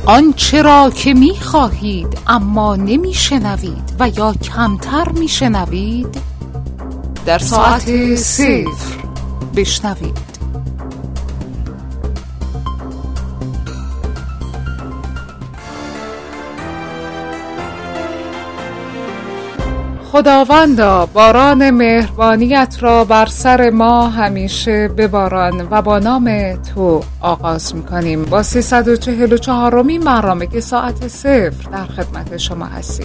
آنچه را که می خواهید اما نمی شنوید و یا کمتر می شنوید در ساعت 0 بشنوید. خداوندا باران مهربانیت را بر سر ما همیشه بباران و با نام تو آغاز می‌کنیم با 344مین برنامه که ساعت 0 در خدمت شما هستیم.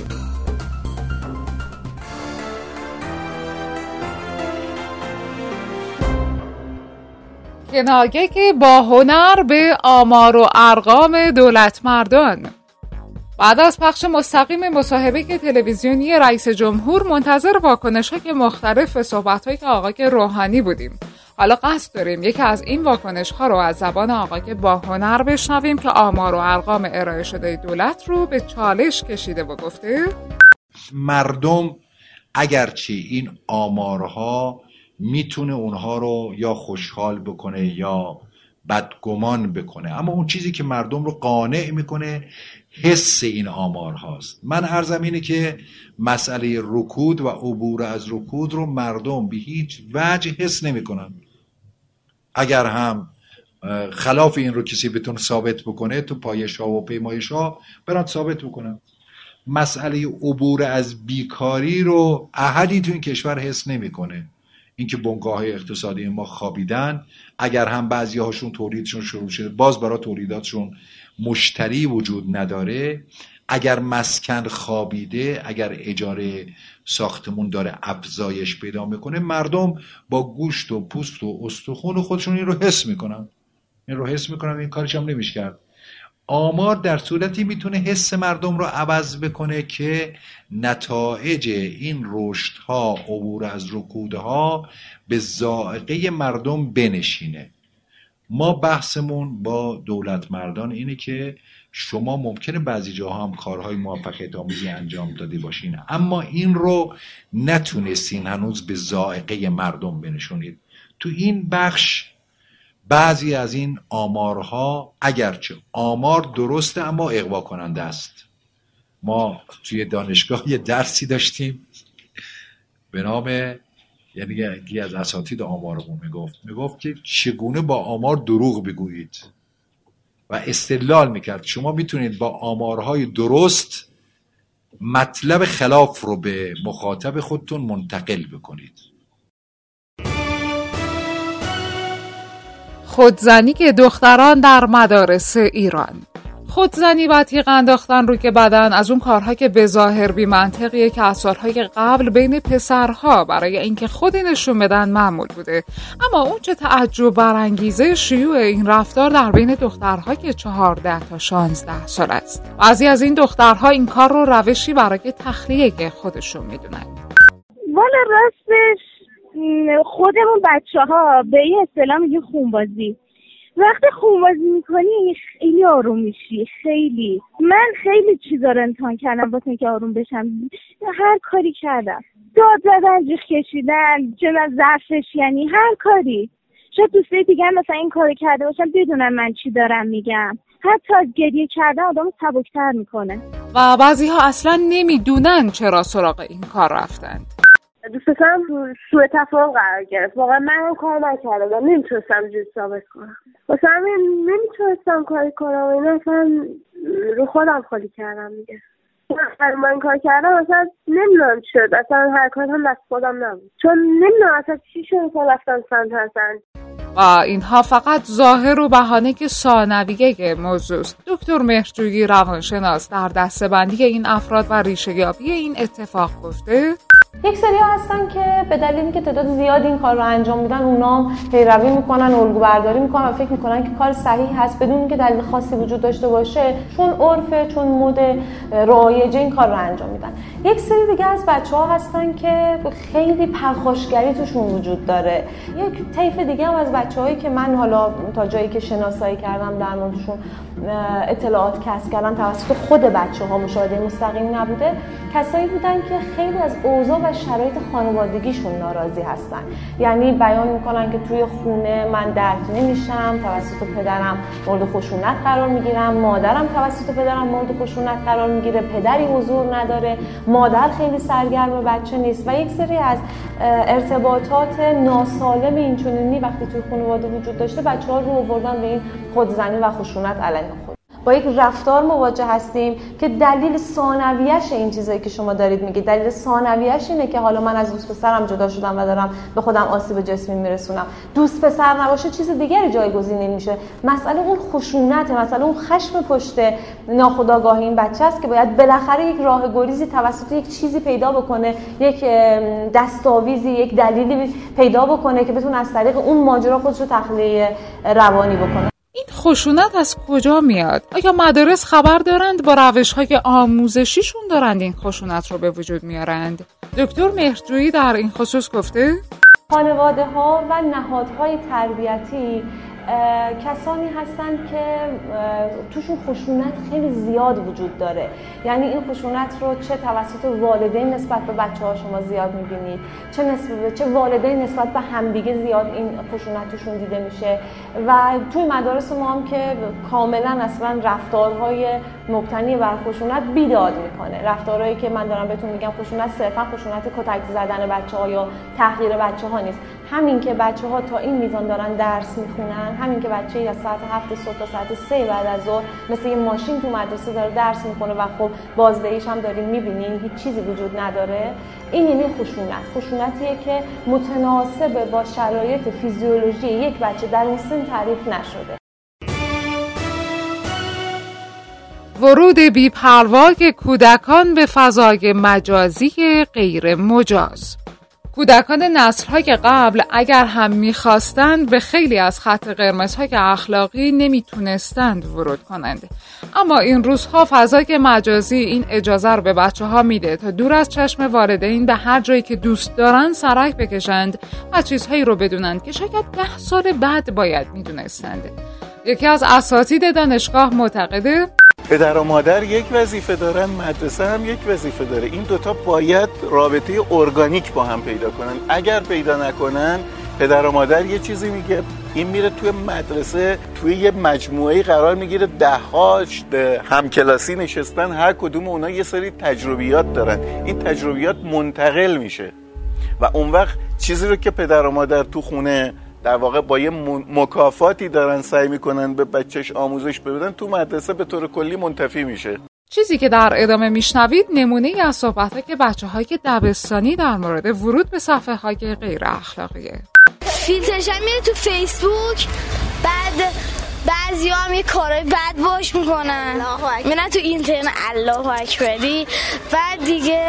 کنایه که با هنر به آمار و ارقام دولتمردان. بعد از پخش مستقیم مصاحبه تلویزیونی رئیس جمهور منتظر واکنش‌های مختلف به صحبت‌های آقای روحانی بودیم. حالا قصد داریم یکی از این واکنش‌ها رو از زبان آقای با هنر بشنویم که آمار و ارقام ارائه شده دولت رو به چالش کشیده و گفته مردم اگرچه این آمارها میتونه اونها رو یا خوشحال بکنه یا بدگمان بکنه، اما اون چیزی که مردم رو قانع میکنه حس این آمار هاست. من عرضم اینه که مسئله رکود و عبور از رکود رو مردم به هیچ وجه حس نمی کنن. اگر هم خلاف این رو کسی بتونه ثابت بکنه تو پایش ها و پیمایش ها برات ثابت بکنن. مسئله عبور از بیکاری رو احدی تو این کشور حس نمی کنه. اینکه بنگاه اقتصادی ما خوابیدن، اگر هم بعضی هاشون تولیدشون شروع شده باز برای تولیداتشون مشتری وجود نداره، اگر مسکن خوابیده، اگر اجاره ساختمون داره افزایش پیدا میکنه، مردم با گوشت و پوست و استخوان خودشون این رو حس میکنن. این کارش هم نمیشه کرد. آمار در صورتی میتونه حس مردم رو عوض بکنه که نتایج این رشدها، عبور از رکودها به ذائقه مردم بنشینه. ما بحثمون با دولت مردان اینه که شما ممکنه بعضی جاها هم کارهای موفقیت آمیزی انجام داده باشین، اما این رو نتونستین هنوز به ذائقه مردم بنشونید. تو این بخش بعضی از این آمارها اگرچه آمار درسته اما اغوا کننده است. ما توی دانشگاه یه درسی داشتیم به نام، یعنی یکی از اساتید آمارمون میگفت که چگونه با آمار دروغ بگویید و استدلال میکرد شما میتونید با آمارهای درست مطلب خلاف رو به مخاطب خودتون منتقل بکنید. خودزنی که دختران در مدارس ایران. خودزنی و تیغ انداختن رو که بدن از اون کارها که به ظاهر بی منطقیه که از سالهای قبل بین پسرها برای اینکه خودی نشون بدن معمول بوده، اما اون چه تعجب برانگیزه شیوع این رفتار در بین دخترها که 14 تا 16 سال است. بعضی از این دخترها این کار رو روشی برای تخلیه خودشون میدونن. والا راستش خودمون بچه‌ها به این اصطلاح میگیم خونبازی. وقتی خونبازی میکنی خیلی آروم میشی. من خیلی چیزا رو امتحان کردم واسه اینکه آروم بشم. هر کاری کردم، داد زدن، جیغ کشیدن، ظرفش، یعنی هر کاری. شاید دوستای دیگه هم مثلا این کارو کرده باشن بدونن من چی دارم میگم. حتی از گریه کردن آدمو سبک‌تر میکنه. و بعضی ها اصلا نمیدونن چرا سراغ این کار رفتند. دوستم سوء تفاهم قرار گرفت. واقعا من هم کار نکردم، نمیتونستم جز ثابت کنم. واسه همین نمیتونستم کاری کنم. این اصلا رو خودم خالی کردم دیگه. من این کار کردم اصلا نمیدونم چی شد. اصلا حرکات هم دست خودم نبود. چون نمیدونم اصلا چی شد که رفتم سمت حسن. و اینها فقط ظاهر و بهانه که ثانویه موضوع است. دکتر مهرجویی روانشناس در دسته‌بندی این افراد و ریشه‌یابی این اتفاق گفته یک سری هستن که به دلیل اینکه تعداد زیاد این کار رو انجام میدن اونا پیروی میکنن، الگو برداری میکنن و فکر میکنن که کار صحیح هست بدون اینکه دلیل خاصی وجود داشته باشه، چون عرفه، چون مد رایجه این کار رو انجام میدن. یک سری دیگه از بچه‌ها هستن که خیلی پرخاشگری توشون وجود داره. یک طیف دیگه هم از بچه‌هایی که من حالا تا جایی که شناسایی کردم در موردشون اطلاعات کسب کردم توسط خود بچه‌ها، مشاهده مستقیم نبوده، کسایی بودن که خیلی از اوضاع و از شرایط خانوادگیشون ناراضی هستن. یعنی بیان میکنن که توی خونه من درک نمیشم، توسط پدرم مورد خشونت قرار میگیرم، مادرم توسط پدرم مورد خشونت قرار میگیره، پدری حضور نداره، مادر خیلی سرگرم بچه نیست و یک سری از ارتباطات ناسالم اینچنینی وقتی توی خانواده وجود داشته بچه‌ها رو آوردن به این خودزنی و خشونت علیه خود. با یک رفتار مواجه هستیم که دلیل ثانویه‌اش این چیزایی که شما دارید میگید، دلیل ثانویه‌اش اینه که حالا من از دوست پسرم جدا شدم و دارم به خودم آسیب جسمی میرسونم. دوست پسر نباشه چیز دیگری جایگزین نمیشه. مسئله اون خشونت، مسئله اون خشم پشت ناخودآگاه این بچه است که باید بالاخره یک راه گریزی توسط یک چیزی پیدا بکنه، یک دستاویزی، یک دلیلی پیدا بکنه که بتونه از طریق اون ماجرا خودش رو تخلیه روانی بکنه. این خشونت از کجا میاد؟ آیا مدارس خبر دارند با روش‌های آموزشیشون دارند این خشونت رو به وجود میارند؟ دکتر مهرجویی در این خصوص گفته خانواده‌ها و نهادهای تربیتی کسانی هستند که توشون خشونت خیلی زیاد وجود داره. یعنی این خشونت رو چه توسط والدین نسبت به بچه‌ها شما زیاد می‌بینید، چه والدین نسبت به همدیگه زیاد این خشونت توشون دیده میشه و توی مدارس ما هم که کاملا اصلا رفتارهای مبتنی بر خشونت بیداد میکنه. رفتارهایی که من دارم بهتون میگم خشونت صرفا خشونت کتک زدن بچه‌ها یا تحقیر بچه‌ها نیست. همین که بچه‌ها تا این میزان دارن درس میخونن، همین که بچه‌ای از ساعت 7 صبح تا ساعت 3 بعد از ظهر مثل یه ماشین تو مدرسه داره درس میکنه و خب بازدهیش هم دارین میبینین هیچ چیزی وجود نداره، این یعنی خشونتیه که متناسب با شرایط فیزیولوژی یک بچه در اون سن تعریف نشده. ورود بی‌پروای کودکان به فضای مجازی غیر مجاز. کودکان نسل‌های قبل اگر هم می‌خواستند به خیلی از خط قرمزهای اخلاقی نمی‌تونستند ورود کنند. اما این روزها فضای مجازی این اجازه رو به بچه‌ها میده تا دور از چشم والدین به هر جایی که دوست دارن سرک بکشند و چیزهایی رو بدونند که شاید 10 سال بعد باید می‌دونستند. یکی از اساتید دانشگاه معتقده پدر و مادر یک وظیفه دارن، مدرسه هم یک وظیفه داره. این دوتا باید رابطه ارگانیک با هم پیدا کنن. اگر پیدا نکنن پدر و مادر یه چیزی میگه، این میره توی مدرسه توی یه مجموعه قرار میگیره، 10 همکلاسی نشستن، هر کدوم اونا یه سری تجربیات دارن، این تجربیات منتقل میشه و اون وقت چیزی رو که پدر و مادر تو خونه در واقع با یه مکافاتی دارن سعی میکنن به بچهش آموزش بدن، تو مدرسه به طور کلی منتفی میشه. چیزی که در ادامه میشنوید نمونه‌ای از صحبت‌ها که بچه‌های دبستانی در مورد ورود به صفحه‌های غیر اخلاقیه. فیلترش هم میره تو فیسبوک، بعد بعضی‌ها هم یه کارهای بد باش میکنن، میرن تو اینترنت الله اکبری، بعد دیگه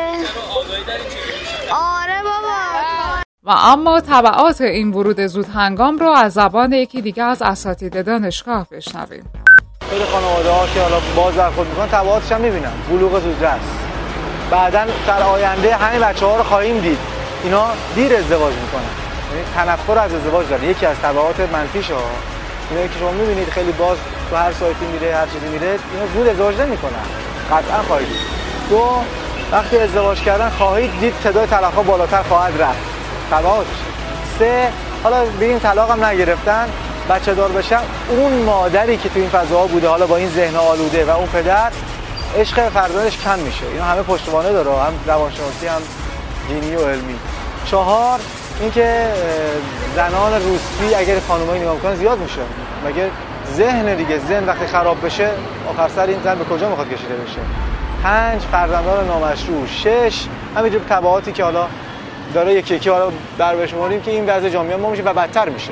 آره بابا. و اما تبعات این ورود زود هنگام رو از زبان یکی دیگه از اساتید دانشگاه بشنویم. خیلی خانواده‌ها که حالا باز برخورد میکنن تبعاتش هم میبینن، بلوغ زودرس. بعداً در آینده همین بچه‌ها رو خواهیم دید اینا دیر ازدواج میکنن، یعنی تنفر از ازدواج داره. یکی از تبعات منفیشه ها اینه که شما میبینید خیلی باز تو هر سایتی میره، هر چیزی میره، اینا زود ازدواج نمیکنن. قطعاً خواهید دید. دو، وقتی ازدواج کردن خواهید دید تعداد طلاق‌ها بالاتر خواهد رفت. تبعاتش. 3، حالا بگیم طلاق هم نگرفتن، بچه دار بشن، اون مادری که تو این فضاها بوده حالا با این ذهن آلوده و اون پدر، عشق فرزندش کم میشه. اینا همه پشتوانه داره، هم روانشناسی هم دینی و علمی. 4، اینکه زنان روسپی اگر خانمایی نگاه کنن زیاد میشه. مگه ذهن دیگه، ذهن وقتی خراب بشه آخر سر این زن به کجا میخواد کشیده بشه. 5، فرزندان نامشروع. 6، همینجور تبعاتی که حالا داره یکی حالا در بشماریم که این وضع جامعه ما میشه و بدتر میشه.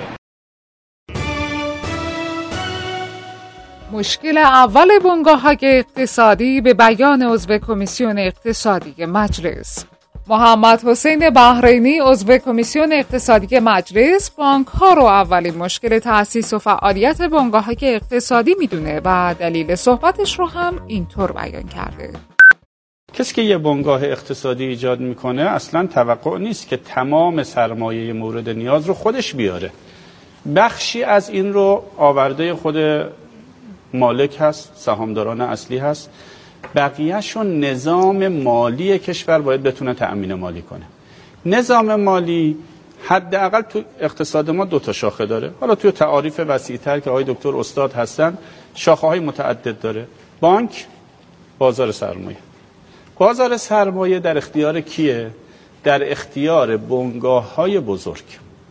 مشکل اول بنگاه‌های اقتصادی به بیان عضو کمیسیون اقتصادی مجلس. محمد حسین بحرینی عضو کمیسیون اقتصادی مجلس بانک‌ها رو اولین مشکل تأسیس و فعالیت بنگاه‌های اقتصادی میدونه و دلیل صحبتش رو هم اینطور بیان کرده. کسی که یه بنگاه اقتصادی ایجاد میکنه اصلا توقع نیست که تمام سرمایه مورد نیاز رو خودش بیاره. بخشی از این رو آورده خود مالک هست، سهامداران اصلی هست، بقیه‌شون نظام مالی کشور باید بتونه تأمین مالی کنه. نظام مالی حداقل تو اقتصاد ما 2 تا شاخه داره. حالا تو تعاریف وسیع‌تر که آقای دکتر استاد هستن شاخه‌های متعدد داره. بانک، بازار سرمایه. بازار سرمایه در اختیار کیه؟ در اختیار بنگاه‌های بزرگ.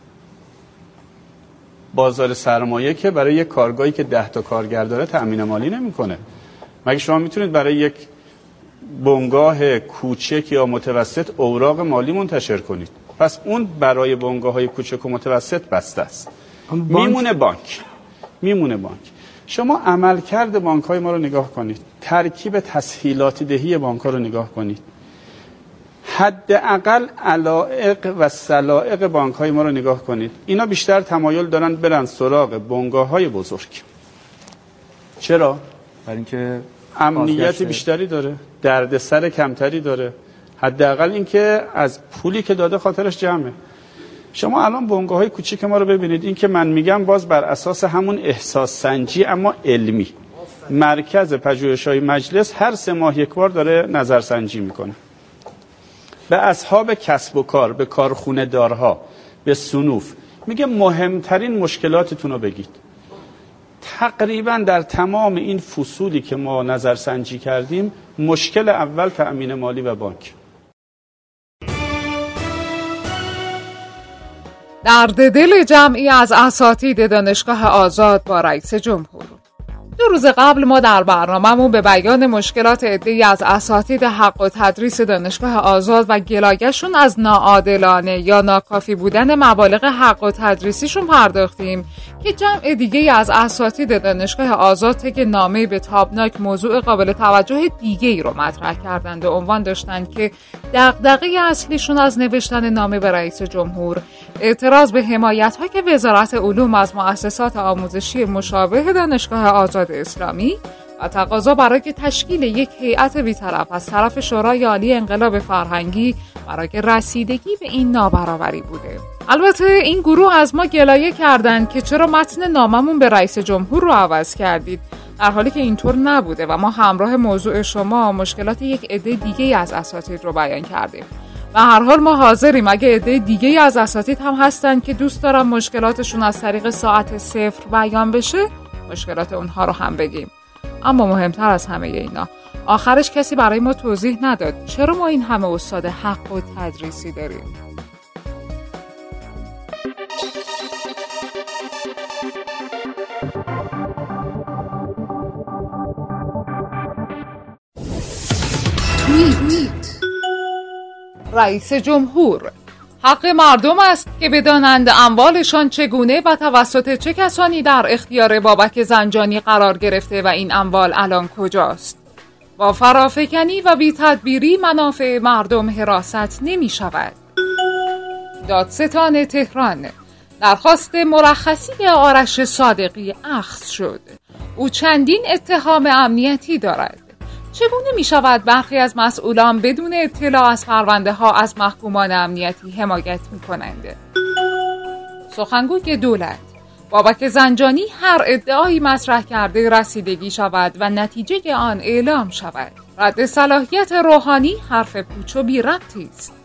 بازار سرمایه که برای یک کارگاهی که 10 تا کارگر داره تأمین مالی نمی‌کنه. مگه شما میتونید برای یک بنگاه کوچک یا متوسط اوراق مالی منتشر کنید؟ پس اون برای بنگاه‌های کوچک و متوسط بسته است. میمونه بانک. شما عملکرد بانک‌های ما رو نگاه کنید. ترکیب تسهیلات دهی بانک‌ها رو نگاه کنید. حداقل علایق و سلایق بانک‌های ما رو نگاه کنید. اینا بیشتر تمایل دارن برن سراغ بنگاه‌های بزرگ. چرا؟ برای اینکه امنیت بیشتری داره، دردسر کمتری داره. حداقل اینکه از پولی که داده خاطرش جمعه. شما الان بنگاه‌های کوچیک ما رو ببینید. این که من میگم باز بر اساس همون احساس سنجی اما علمی. مرکز پژوهش‌های مجلس هر 3 ماه یک بار داره نظرسنجی میکنه. به اصحاب کسب و کار، به کارخونه دارها، به صنوف میگه مهمترین مشکلاتتون رو بگید. تقریبا در تمام این فصولی که ما نظرسنجی کردیم مشکل اول تأمین مالی و بانک. درد دل جمعی از اساتید دانشگاه آزاد با رئیس جمهور. 2 روز قبل ما در برنامه‌مون به بیان مشکلات عده‌ای از اساتید حق و تدریس دانشگاه آزاد و گلایه‌شون از ناعادلانه یا ناکافی بودن مبالغ حق و تدریسیشون پرداختیم که جمع دیگه‌ای از اساتید دانشگاه آزاد طی نامه‌ای به تابناک موضوع قابل توجه دیگه‌ای رو مطرح کردند و عنوان داشتند که دغدغه اصلیشون از نوشتن نامه به رئیس جمهور اعتراض به حمایت‌ها که وزارت علوم از مؤسسات آموزشی مشابه دانشگاه آزاد اسلامی و تقاضا برای تشکیل یک هیئت بی‌طرف از طرف شورای عالی انقلاب فرهنگی برای رسیدگی به این نابرابری بوده. البته این گروه از ما گلایه کردند که چرا متن ناممون به رئیس جمهور رو عوض کردید، در حالی که اینطور نبوده و ما همراه موضوع شما مشکلات یک عده دیگه از اساتید رو بیان کردیم. و هر حال ما حاضریم اگه عده دیگه از اساتید هم هستن که دوست دارن مشکلاتشون از طریق ساعت 0 بیان بشه، مشکلات اونها رو هم بگیم. اما مهمتر از همه اینا، آخرش کسی برای ما توضیح نداد چرا ما این همه استاد حق و تدریسی داریم. رئیس جمهور: حق مردم است که بدانند اموالشان چگونه و توسط چه کسانی در اختیار بابک زنجانی قرار گرفته و این اموال الان کجاست. با فرافکنی و بی تدبیری منافع مردم حراست نمی شود. دادستان تهران: درخواست مرخصی آرش صادقی اخذ شد. او چندین اتهام امنیتی دارد. چگونه می شود برخی از مسئولان بدون اطلاع از پرونده ها از محکومان امنیتی حمایت می کنند؟ سخنگوی دولت: بابک زنجانی هر ادعایی مطرح کرده رسیدگی شود و نتیجه آن اعلام شود. رد صلاحیت روحانی حرف پوچ و بی ربطی است.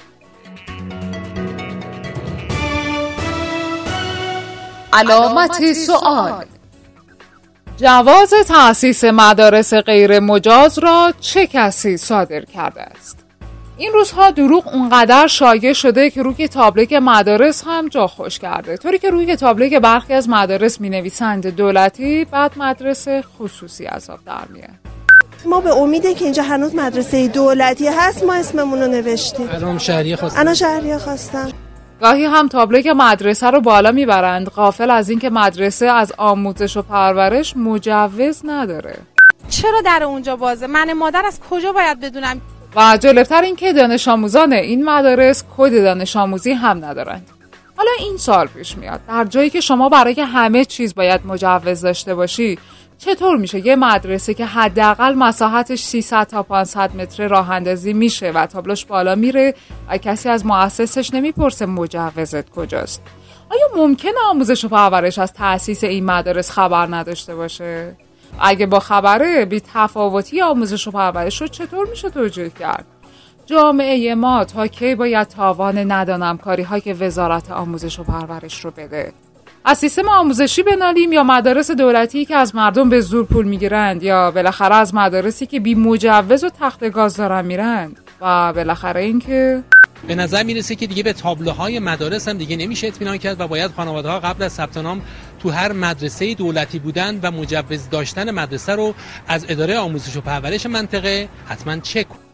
علامت سؤال: جواز تأسیس مدارس غیر مجاز را چه کسی صادر کرده است؟ این روزها دروغ اونقدر شایع شده که روی تابلوی مدارس هم جا خوش کرده، طوری که روی تابلوی برخی از مدارس می‌نویسند دولتی، بعد مدرسه خصوصی از آب در میاد. ما به امیده که اینجا هنوز مدرسه دولتی هست ما اسممون رو نوشتیم. الان شهریه خواستم. گاهی هم تابلوی مدرسه رو بالا میبرند غافل از اینکه مدرسه از آموزش و پرورش مجوز نداره. چرا در اونجا بازه؟ من مادر از کجا باید بدونم؟ و جالبتر این که دانش آموزان این مدارس کد دانش آموزی هم ندارند. حالا این سوال پیش میاد، در جایی که شما برای همه چیز باید مجوز داشته باشی، چطور میشه یه مدرسه که حداقل مساحتش 300 تا 500 متر راه اندازی میشه و تابلوش بالا میره و کسی از مؤسسش نمیپرسه مجوزت کجاست؟ آیا ممکنه آموزش و پرورش از تأسیس این مدارس خبر نداشته باشه؟ اگه با خبره، بی تفاوتی آموزش و پرورش رو چطور میشه توجیه کرد؟ جامعه ما تا کی باید تاوان ندانم کاری ها که وزارت آموزش و پرورش رو بده؟ از سیستم آموزشی بنالیم یا مدارس دولتی که از مردم به زور پول میگیرند، یا بالاخره از مدارسی که بی مجوز و تخت گاز دارن میرند، و بالاخره اینکه به نظر میرسه که دیگه به تابلوهای مدارس هم دیگه نمیشه اطمینان کرد و باید خانواده‌ها قبل از ثبت نام تو هر مدرسه دولتی بودن و مجوز داشتن مدرسه رو از اداره آموزش و پرورش منطقه حتما چک کنن.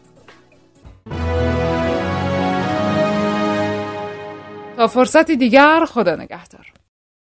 تا فرصتی دیگر، خدا نگهدار.